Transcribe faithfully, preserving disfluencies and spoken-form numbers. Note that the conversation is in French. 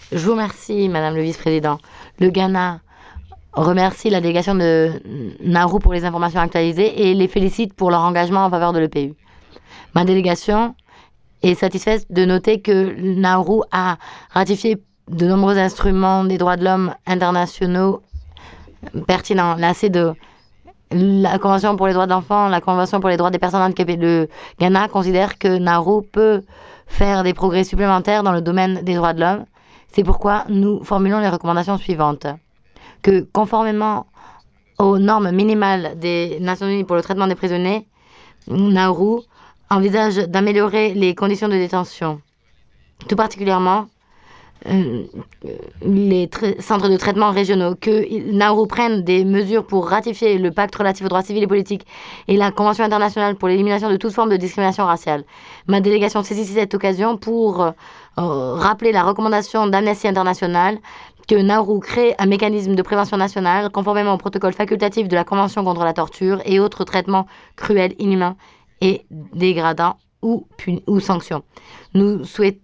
Je vous remercie, Madame le Vice-président. Le Ghana remercie la délégation de Nauru pour les informations actualisées et les félicite pour leur engagement en faveur de l'E P U. Ma délégation est satisfaite de noter que Nauru a ratifié de nombreux instruments des droits de l'homme internationaux pertinents. La C E D E, la Convention pour les droits de l'enfant, la Convention pour les droits des personnes handicapées. Le Ghana considère que Nauru peut faire des progrès supplémentaires dans le domaine des droits de l'homme. C'est pourquoi nous formulons les recommandations suivantes. Que, conformément aux normes minimales des Nations Unies pour le traitement des prisonniers, Nauru envisage d'améliorer les conditions de détention, tout particulièrement euh, les centres de traitement régionaux, que Nauru prenne des mesures pour ratifier le pacte relatif aux droits civils et politiques et la Convention internationale pour l'élimination de toute forme de discrimination raciale. Ma délégation saisit cette occasion pour euh, rappeler la recommandation d'Amnesty International que Nauru crée un mécanisme de prévention nationale conformément au protocole facultatif de la Convention contre la torture et autres traitements cruels, inhumains et dégradants ou, ou sanctions. Nous souhaitons